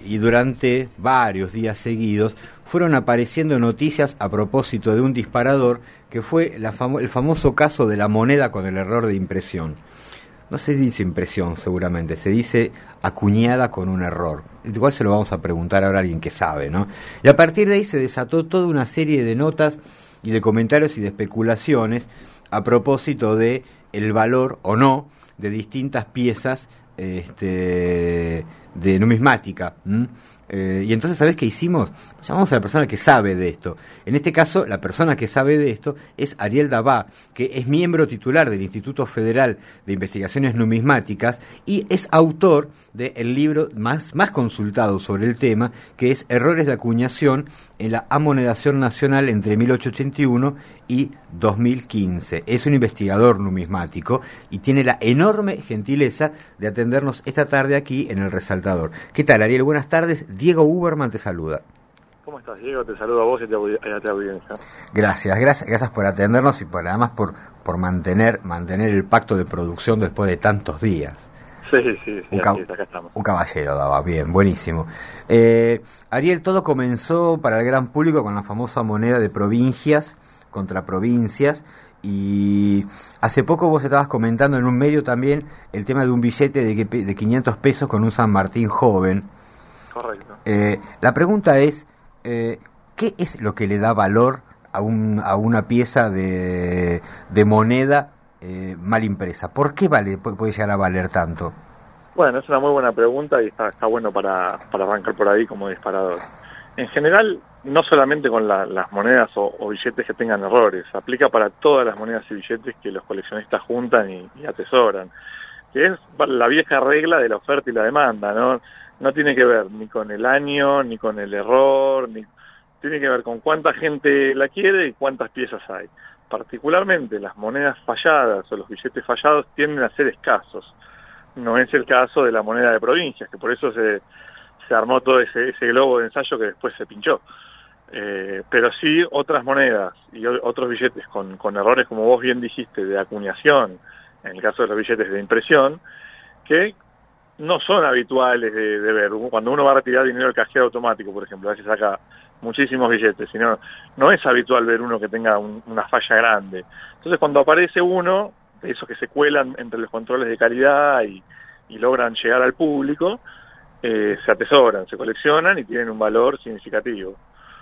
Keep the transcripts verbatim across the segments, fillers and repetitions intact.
y durante varios días seguidos fueron apareciendo noticias a propósito de un disparador que fue la famo- el famoso caso de la moneda con el error de impresión. No se dice impresión seguramente, se dice acuñada con un error. Igual se lo vamos a preguntar ahora a alguien que sabe, ¿no? Y a partir de ahí se desató toda una serie de notas y de comentarios y de especulaciones a propósito de el valor o no de distintas piezas este, de numismática. ¿m? Eh, y entonces, ¿sabés qué hicimos? Llamamos a la persona que sabe de esto. En este caso, la persona que sabe de esto es Ariel Dabá, que es miembro titular del Instituto Federal de Investigaciones Numismáticas y es autor del libro más, más consultado sobre el tema, que es Errores de acuñación en la amonedación nacional entre mil ochocientos ochenta y uno y dos mil quince. Es un investigador numismático y tiene la enorme gentileza de atendernos esta tarde aquí en El Resaltador. ¿Qué tal, Ariel? Buenas tardes. Diego Uberman te saluda. ¿Cómo estás, Diego? Te saludo a vos y a tu audiencia. Gracias, gracias, gracias por atendernos y por además por, por mantener, mantener el pacto de producción después de tantos días. Sí, sí, sí, un, cab- acá estamos. Un caballero daba, bien, buenísimo. Eh, Ariel, todo comenzó para el gran público con la famosa moneda de provincias contra provincias, y hace poco vos estabas comentando en un medio también el tema de un billete de, de quinientos pesos con un San Martín joven. Correcto. Eh, la pregunta es, eh, ¿qué es lo que le da valor a, un, a una pieza de, de moneda eh, mal impresa? ¿Por qué vale, puede llegar a valer tanto? Bueno, es una muy buena pregunta y está, está bueno para, para arrancar por ahí como disparador. En general, no solamente con la, las monedas o, o billetes que tengan errores, aplica para todas las monedas y billetes que los coleccionistas juntan y, y atesoran, que es la vieja regla de la oferta y la demanda, ¿no? No tiene que ver ni con el año, ni con el error, ni tiene que ver con cuánta gente la quiere y cuántas piezas hay. Particularmente las monedas falladas o los billetes fallados tienden a ser escasos. No es el caso de la moneda de provincias, que por eso se, se armó todo ese, ese globo de ensayo que después se pinchó. Eh, pero sí otras monedas y o, otros billetes con, con errores, como vos bien dijiste, de acuñación, en el caso de los billetes de impresión, que no son habituales de, de ver. Cuando uno va a retirar dinero del cajero automático, por ejemplo, a veces saca muchísimos billetes, sino no es habitual ver uno que tenga un, una falla grande. Entonces, cuando aparece uno, de esos que se cuelan entre los controles de calidad y, y logran llegar al público, eh, se atesoran, se coleccionan y tienen un valor significativo.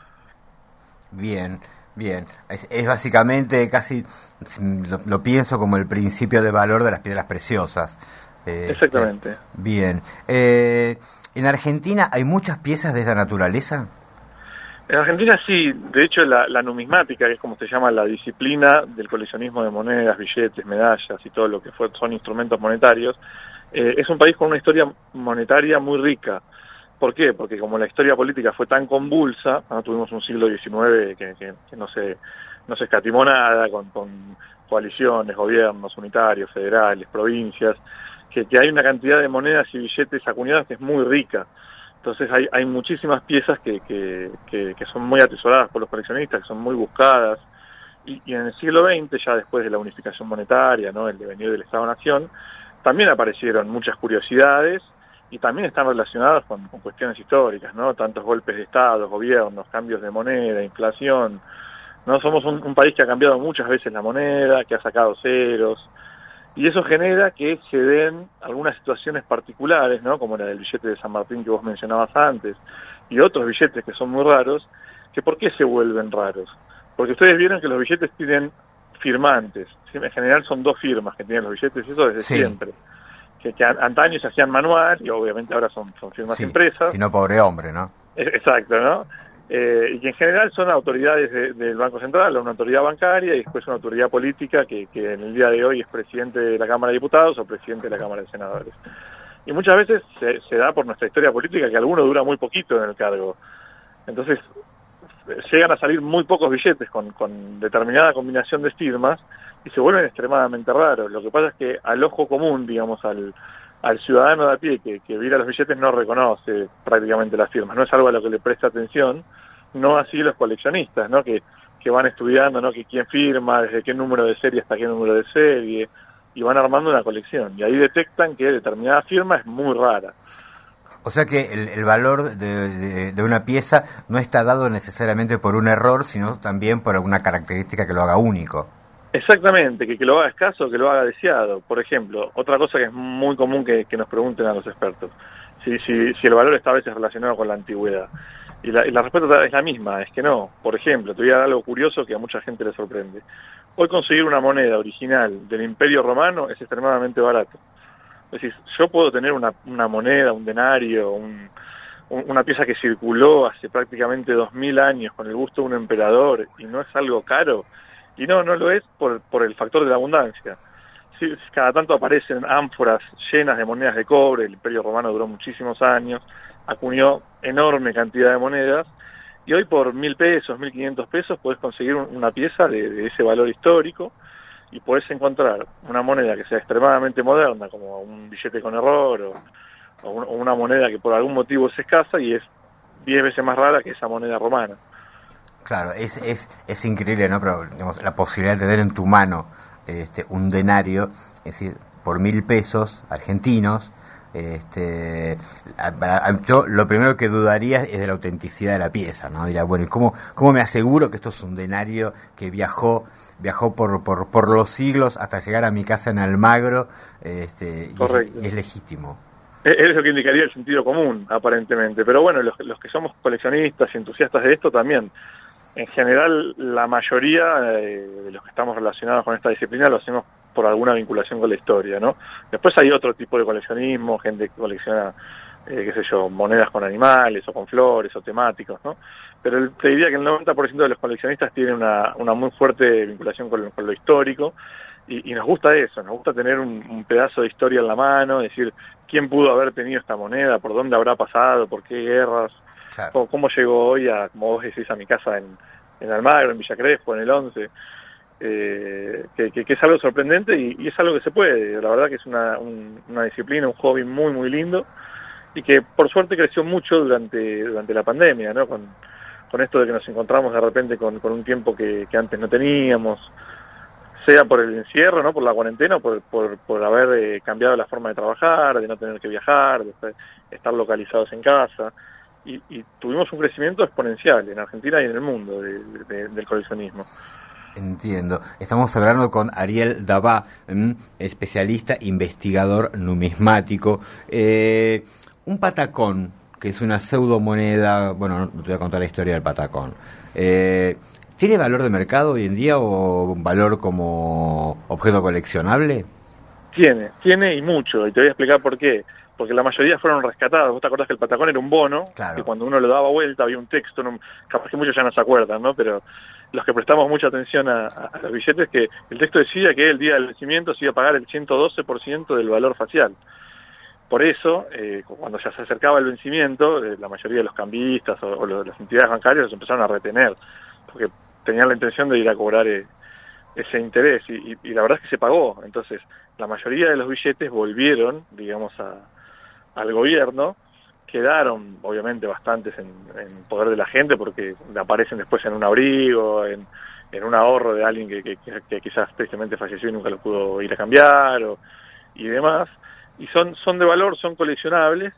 Bien, bien. Es, es básicamente casi, lo, lo pienso como el principio de valor de las piedras preciosas. Eh, Exactamente. Este, bien. Eh, ¿En Argentina hay muchas piezas de esa naturaleza? En Argentina sí, de hecho la, la numismática, que es como se llama la disciplina del coleccionismo de monedas, billetes, medallas y todo lo que fue, son instrumentos monetarios, eh, es un país con una historia monetaria muy rica. ¿Por qué? Porque como la historia política fue tan convulsa, ¿no? Tuvimos un siglo diecinueve que, que, que no se no se escatimó nada, con, con coaliciones, gobiernos unitarios, federales, provincias, que, que hay una cantidad de monedas y billetes acuñados que es muy rica. Entonces hay, hay muchísimas piezas que, que, que, que son muy atesoradas por los coleccionistas, que son muy buscadas, y, y en el siglo veinte, ya después de la unificación monetaria, ¿no? El devenir del Estado-Nación, también aparecieron muchas curiosidades, y también están relacionadas con, con cuestiones históricas, ¿no? Tantos golpes de Estado, gobiernos, cambios de moneda, inflación, ¿no? Somos un, un país que ha cambiado muchas veces la moneda, que ha sacado ceros, y eso genera que se den algunas situaciones particulares, ¿no? Como la del billete de San Martín que vos mencionabas antes, y otros billetes que son muy raros, que ¿por qué se vuelven raros? Porque ustedes vieron que los billetes tienen firmantes, ¿sí? En general son dos firmas que tienen los billetes, y eso desde sí. siempre. Que, que antaño se hacían manual, y obviamente ahora son, son firmas sí, impresas. Si no, pobre hombre, ¿no? Exacto, ¿no? Eh, y que en general son autoridades de, del Banco Central, una autoridad bancaria y después una autoridad política que, que en el día de hoy es presidente de la Cámara de Diputados o presidente de la Cámara de Senadores. Y muchas veces se, se da por nuestra historia política que alguno dura muy poquito en el cargo. Entonces llegan a salir muy pocos billetes con, con determinada combinación de firmas y se vuelven extremadamente raros. Lo que pasa es que al ojo común, digamos, al, al ciudadano de a pie que, que mira los billetes no reconoce prácticamente las firmas, no es algo a lo que le presta atención, no así los coleccionistas, ¿no? Que, que van estudiando, ¿no? Que quién firma, desde qué número de serie hasta qué número de serie, y van armando una colección, y ahí detectan que determinada firma es muy rara. O sea que el, el valor de, de, de una pieza no está dado necesariamente por un error, sino también por alguna característica que lo haga único. Exactamente, que, que lo haga escaso o que lo haga deseado. Por ejemplo, otra cosa que es muy común que, que nos pregunten a los expertos, si, si, si el valor está a veces relacionado con la antigüedad. Y la, y la respuesta es la misma, es que no. Por ejemplo, te voy a dar algo curioso que a mucha gente le sorprende. Hoy conseguir una moneda original del Imperio Romano es extremadamente barato. Es decir, yo puedo tener una, una moneda, un denario, un, un, una pieza que circuló hace prácticamente dos mil años con el gusto de un emperador y no es algo caro. Y no, no lo es por, por el factor de la abundancia. Sí, cada tanto aparecen ánforas llenas de monedas de cobre, el Imperio Romano duró muchísimos años, acuñó enorme cantidad de monedas, y hoy por mil pesos, mil quinientos pesos, podés conseguir un, una pieza de, de ese valor histórico, y podés encontrar una moneda que sea extremadamente moderna, como un billete con error, o, o, un, o una moneda que por algún motivo es escasa, y es diez veces más rara que esa moneda romana. Claro, es, es, es increíble, ¿no? Pero digamos, la posibilidad de tener en tu mano este, un denario, es decir, por mil pesos argentinos, este, a, a, yo lo primero que dudaría es de la autenticidad de la pieza, ¿no? Diría, bueno, ¿y cómo, cómo me aseguro que esto es un denario que viajó viajó por, por, por los siglos hasta llegar a mi casa en Almagro, este, y es, y es legítimo? Es lo que indicaría el sentido común, aparentemente. Pero bueno, los, los que somos coleccionistas y entusiastas de esto también. En general, la mayoría eh, de los que estamos relacionados con esta disciplina lo hacemos por alguna vinculación con la historia, ¿no? Después hay otro tipo de coleccionismo, gente que colecciona, eh, qué sé yo, monedas con animales o con flores o temáticos, ¿no? Pero el, te diría que el noventa por ciento de los coleccionistas tienen una, una muy fuerte vinculación con, con lo histórico y, y nos gusta eso, nos gusta tener un, un pedazo de historia en la mano, decir quién pudo haber tenido esta moneda, por dónde habrá pasado, por qué guerras. Claro. ¿Cómo, ¿Cómo llegó hoy, a, como vos decís, a mi casa en, en Almagro, en Villa Crespo, en el once? Eh, que, que, que es algo sorprendente y, y es algo que se puede. La verdad que es una, un, una disciplina, un hobby muy, muy lindo y que por suerte creció mucho durante durante la pandemia, ¿no? Con, con esto de que nos encontramos de repente con, con un tiempo que, que antes no teníamos, sea por el encierro, ¿no? Por la cuarentena, o por, por, por haber eh, cambiado la forma de trabajar, de no tener que viajar, de estar localizados en casa. Y, y tuvimos un crecimiento exponencial en Argentina y en el mundo de, de, del coleccionismo. Entiendo. Estamos hablando con Ariel Dabá, ¿m? especialista, investigador numismático. Eh, un patacón, que es una pseudomoneda, bueno, no te voy a contar la historia del patacón. Eh, ¿Tiene valor de mercado hoy en día o valor como objeto coleccionable? Tiene, tiene y mucho, y te voy a explicar por qué. Porque la mayoría fueron rescatados. Vos te acordás que el patacón era un bono, claro, que cuando uno lo daba vuelta había un texto, no, capaz que muchos ya no se acuerdan, ¿no? Pero los que prestamos mucha atención a, a los billetes, que el texto decía que el día del vencimiento se iba a pagar el ciento doce por ciento del valor facial. Por eso, eh, cuando ya se acercaba el vencimiento, eh, la mayoría de los cambistas o, o los, las entidades bancarias los empezaron a retener, porque tenían la intención de ir a cobrar eh, ese interés, y, y, y la verdad es que se pagó. Entonces, la mayoría de los billetes volvieron, digamos, a al gobierno, quedaron obviamente bastantes en, en poder de la gente porque aparecen después en un abrigo, en, en un ahorro de alguien que, que, que quizás tristemente falleció y nunca lo pudo ir a cambiar o, y demás, y son, son de valor, son coleccionables,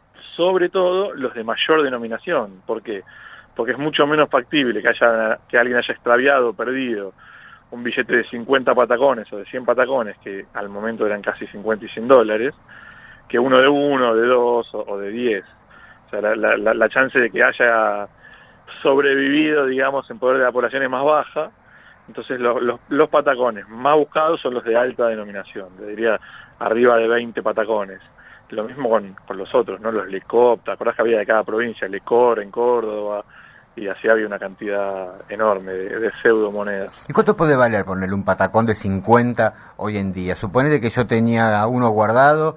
sobre todo los de mayor denominación. ¿Por qué? Porque es mucho menos factible que haya que alguien haya extraviado, perdido un billete de cincuenta patacones o de cien patacones, que al momento eran casi cincuenta y cien dólares, que uno de uno, de dos o, o de diez. O sea, la, la, la chance de que haya sobrevivido, digamos, en poder de la población es más baja. Entonces los, los, los patacones más buscados son los de alta denominación, te diría arriba de veinte patacones. Lo mismo con, con los otros, ¿no? Los Lecop, ¿te acordás que había de cada provincia? Lecor en Córdoba, y así había una cantidad enorme de, de pseudomonedas. ¿Y cuánto puede valer ponerle un patacón de cincuenta hoy en día? Suponete que yo tenía uno guardado,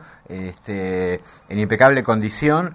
este, en impecable condición,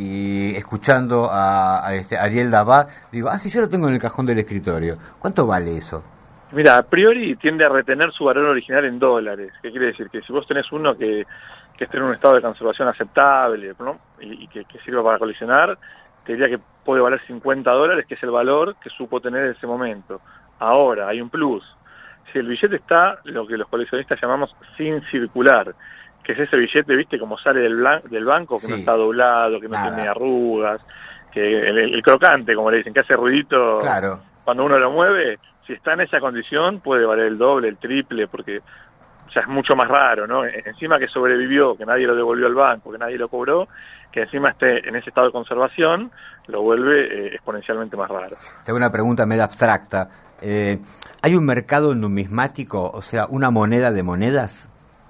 y escuchando a, a este Ariel Dabá, digo, ah, sí, yo lo tengo en el cajón del escritorio. ¿Cuánto vale eso? Mira, a priori tiende a retener su valor original en dólares. ¿Qué quiere decir? Que si vos tenés uno que, que esté en un estado de conservación aceptable, ¿no? y, y que, que sirva para coleccionar, te diría que puede valer cincuenta dólares, que es el valor que supo tener en ese momento. Ahora, hay un plus. Si el billete está, lo que los coleccionistas llamamos sin circular, que es ese billete, viste, como sale del, blan- del banco, que sí. no está doblado, que no Nada. tiene arrugas, que el, el crocante, como le dicen, que hace ruidito Claro. cuando uno lo mueve. Si está en esa condición puede valer el doble, el triple, porque ya es mucho más raro, ¿no? Encima que sobrevivió, que nadie lo devolvió al banco, que nadie lo cobró, que encima esté en ese estado de conservación, lo vuelve eh, exponencialmente más raro. Tengo una pregunta medio abstracta. Eh, ¿Hay un mercado numismático, o sea, una moneda de monedas?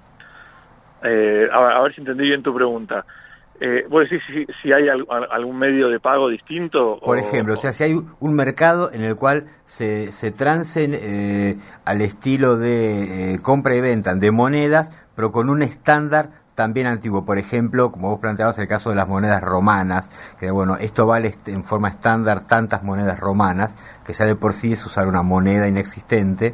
Eh, a, a ver si entendí bien tu pregunta. Eh, ¿Vos decís si, si hay al, algún medio de pago distinto? Por o, ejemplo, o sea, si hay un mercado en el cual se, se trancen eh, al estilo de eh, compra y venta de monedas, pero con un estándar también antiguo. Por ejemplo, como vos planteabas el caso de las monedas romanas, que bueno, esto vale en forma estándar tantas monedas romanas, que ya de por sí es usar una moneda inexistente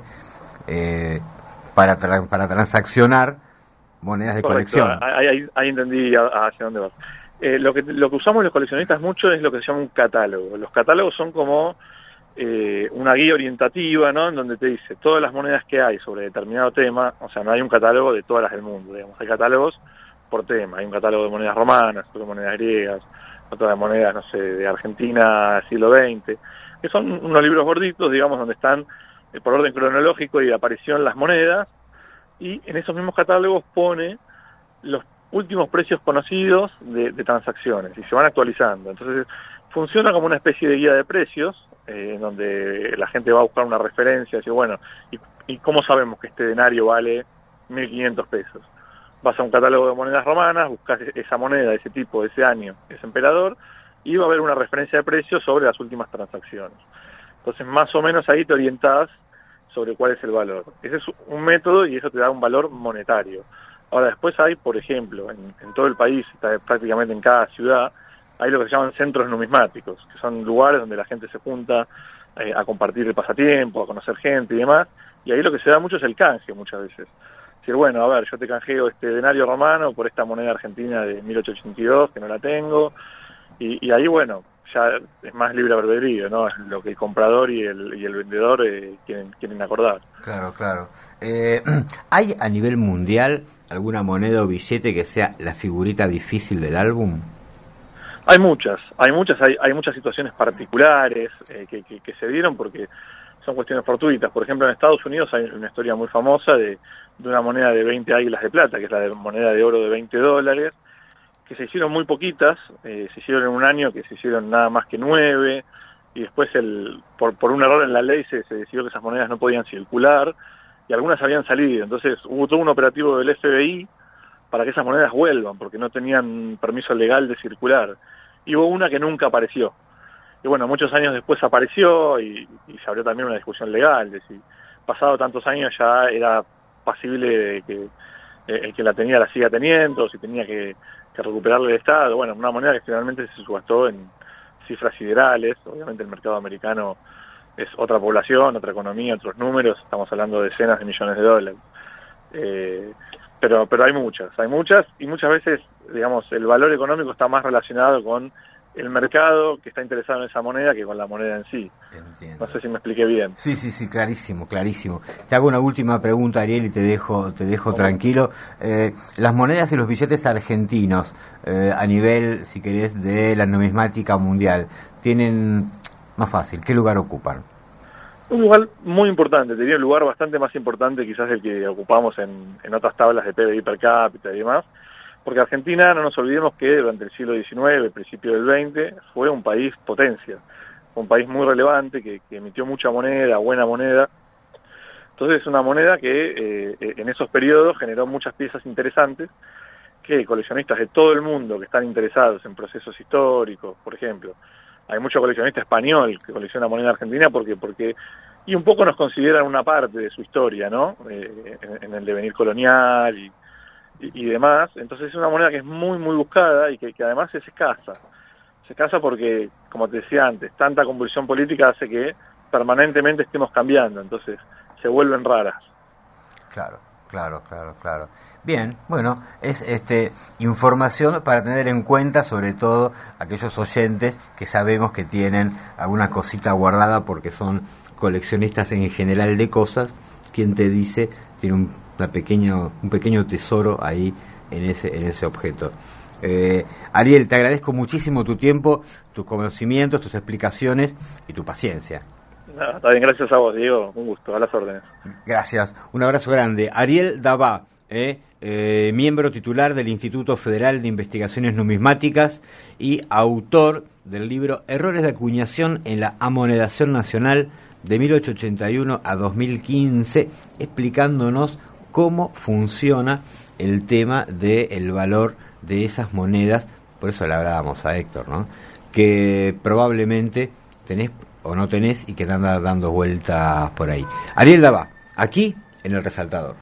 eh, para, tra- para transaccionar monedas de Correcto, colección. ahí, ahí, ahí entendí a- hacia dónde vas. Eh, lo que lo que usamos los coleccionistas mucho es lo que se llama un catálogo. Los catálogos son como eh, una guía orientativa, ¿no? En donde te dice todas las monedas que hay sobre determinado tema. O sea, no hay un catálogo de todas las del mundo, digamos. Hay catálogos por tema. Hay un catálogo de monedas romanas, otro de monedas griegas, otro de monedas, no sé, de Argentina, siglo veinte, que son unos libros gorditos, digamos, donde están eh, por orden cronológico y de aparición las monedas. Y en esos mismos catálogos pone los últimos precios conocidos de, de transacciones y se van actualizando. Entonces funciona como una especie de guía de precios, eh, en donde la gente va a buscar una referencia y dice, bueno, ¿y, ¿y cómo sabemos que este denario vale mil quinientos pesos? Vas a un catálogo de monedas romanas, buscas esa moneda de ese tipo, de ese año, ese emperador, y va a haber una referencia de precios sobre las últimas transacciones. Entonces más o menos ahí te orientás sobre cuál es el valor. Ese es un método y eso te da un valor monetario. Ahora después hay, por ejemplo, en, en todo el país, está prácticamente en cada ciudad, hay lo que se llaman centros numismáticos, que son lugares donde la gente se junta eh, a compartir el pasatiempo, a conocer gente y demás, y ahí lo que se da mucho es el canje muchas veces. Decir, bueno, a ver, yo te canjeo este denario romano por esta moneda argentina de mil ochocientos ochenta y dos, que no la tengo, y, y ahí, bueno, ya es más libre albedrío, ¿no? Es lo que el comprador y el, y el vendedor eh, quieren, quieren acordar. Claro, claro. Eh, ¿Hay a nivel mundial alguna moneda o billete que sea la figurita difícil del álbum? Hay muchas, hay muchas, hay, hay muchas situaciones particulares eh, que, que, que se dieron porque son cuestiones fortuitas. Por ejemplo, en Estados Unidos hay una historia muy famosa de, de una moneda de veinte águilas de plata, que es la de moneda de oro de veinte dólares, que se hicieron muy poquitas, eh, se hicieron en un año que se hicieron nada más que nueve, y después el por, por un error en la ley se, se decidió que esas monedas no podían circular, y algunas habían salido. Entonces hubo todo un operativo del F B I para que esas monedas vuelvan, porque no tenían permiso legal de circular. Y hubo una que nunca apareció. Y bueno, muchos años después apareció y, y se abrió también una discusión legal de si pasado tantos años ya era pasible que eh, el que la tenía la siga teniendo, si tenía que, que recuperarle el Estado. Bueno, una moneda que finalmente se subastó en cifras siderales. Obviamente el mercado americano es otra población, otra economía, otros números, estamos hablando de decenas de millones de dólares. Eh, pero pero hay muchas, hay muchas, y muchas veces, digamos, el valor económico está más relacionado con el mercado que está interesado en esa moneda que con la moneda en sí. Entiendo. No sé si me expliqué bien. Sí, sí, sí, clarísimo, clarísimo. Te hago una última pregunta, Ariel, y te dejo, te dejo tranquilo. Eh, las monedas y los billetes argentinos, eh, a nivel, si querés, de la numismática mundial, tienen, más fácil, ¿qué lugar ocupan? Un lugar muy importante, tenía un lugar bastante más importante quizás del que ocupamos en, en otras tablas de P B I per cápita y demás, porque Argentina, no nos olvidemos que durante el siglo diecinueve, principio del veinte, fue un país potencia, un país muy relevante que, que emitió mucha moneda, buena moneda. Entonces es una moneda que eh, en esos periodos generó muchas piezas interesantes que coleccionistas de todo el mundo que están interesados en procesos históricos, por ejemplo, hay mucho coleccionista español que colecciona moneda argentina porque porque y un poco nos consideran una parte de su historia, ¿no? Eh, en, en el devenir colonial y, y, y demás. Entonces es una moneda que es muy, muy buscada y que, que además es escasa. Es escasa porque, como te decía antes, tanta convulsión política hace que permanentemente estemos cambiando. Entonces se vuelven raras. Claro, claro, claro, claro. Bien, bueno, es este información para tener en cuenta, sobre todo aquellos oyentes que sabemos que tienen alguna cosita guardada porque son coleccionistas en general de cosas. Quien te dice tiene un, una pequeño, un pequeño tesoro ahí en ese, en ese objeto. Eh, Ariel, te agradezco muchísimo tu tiempo, tus conocimientos, tus explicaciones y tu paciencia. No, está bien, gracias a vos, Diego, un gusto, a las órdenes. Gracias, un abrazo grande. Ariel Dabá, eh, eh, miembro titular del Instituto Federal de Investigaciones Numismáticas y autor del libro Errores de acuñación en la amonedación nacional de mil ochocientos ochenta y uno a dos mil quince, explicándonos cómo funciona el tema del valor de esas monedas. Por eso le hablábamos a Héctor, ¿no? Que probablemente tenés o no tenés y que te anda dando vueltas por ahí. Ariel Dabá, aquí en El Resaltador.